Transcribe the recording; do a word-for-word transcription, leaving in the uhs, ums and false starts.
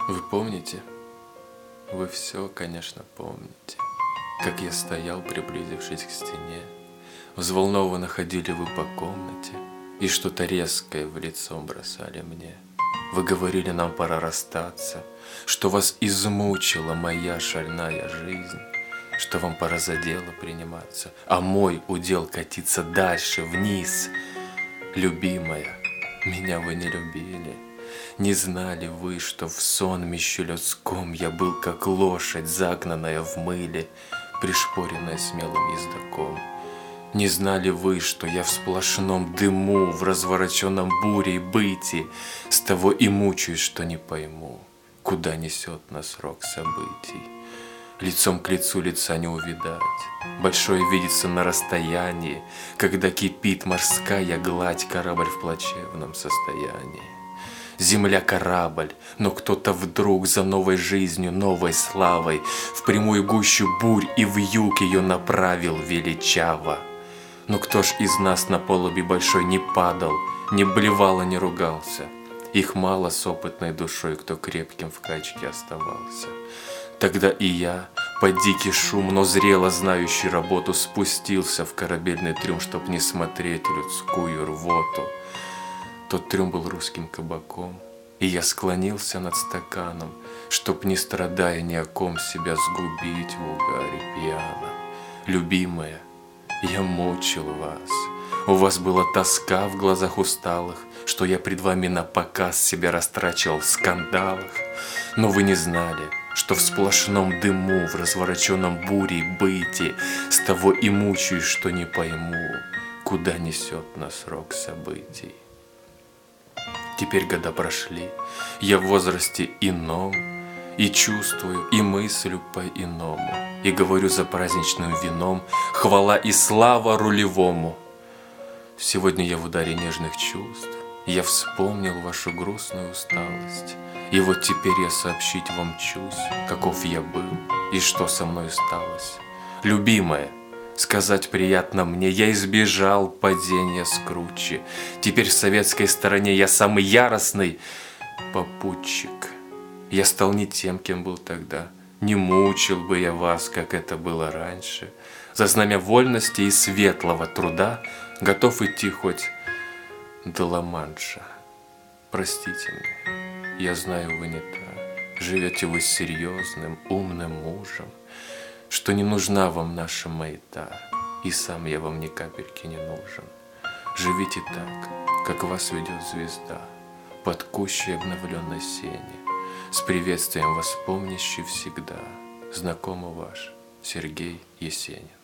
Вы помните? Вы все, конечно, помните, как я стоял, приблизившись к стене. Взволнованно ходили вы по комнате и что-то резкое в лицо бросали мне. Вы говорили, нам пора расстаться, что вас измучила моя шальная жизнь, что вам пора за дело приниматься, а мой удел катиться дальше, вниз. Любимая, меня вы не любили. Не знали вы, что в сонмище людском я был, как лошадь, загнанная в мыле, пришпоренная смелым ездоком. Не знали вы, что я в сплошном дыму, в развороченном бурей быти, с того и мучаюсь, что не пойму, куда несет нас рок событий. Лицом к лицу лица не увидать, большое видится на расстоянии, когда кипит морская гладь, корабль в плачевном состоянии. Земля корабль, но кто-то вдруг за новой жизнью, новой славой в прямую гущу бурь и вьюг ее направил величаво. Но кто ж из нас на полубе большой не падал, не блевал и не ругался? Их мало с опытной душой, кто крепким в качке оставался. Тогда и я, под дикий шум, но зрело знающий работу, спустился в корабельный трюм, чтоб не смотреть людскую рвоту. Тот трюм был русским кабаком, и я склонился над стаканом, чтоб, не страдая ни о ком, себя сгубить в угаре пьяно. Любимая, я мучил вас, у вас была тоска в глазах усталых, что я пред вами напоказ себя растрачивал в скандалах. Но вы не знали, что в сплошном дыму, в развороченном бурей быти, с того и мучаюсь, что не пойму, куда несет нас рок событий. Теперь года прошли, я в возрасте ином, и чувствую, и мыслю по-иному, и говорю за праздничным вином хвала и слава рулевому. Сегодня я в ударе нежных чувств, я вспомнил вашу грустную усталость, и вот теперь я сообщить вам чусь, каков я был и что со мной сталось. Любимая, сказать приятно мне, я избежал падения с кручи. Теперь в советской стороне я самый яростный попутчик. Я стал не тем, кем был тогда. Не мучил бы я вас, как это было раньше. За знамя вольности и светлого труда готов идти хоть до Ла-Манша. Простите мне, я знаю, вы не та. Живете вы с серьезным, умным мужем, что не нужна вам наша маята, и сам я вам ни капельки не нужен. Живите так, как вас ведет звезда, под кущей обновленной сени, с приветствием вас помнящий всегда, знакомый ваш Сергей Есенин.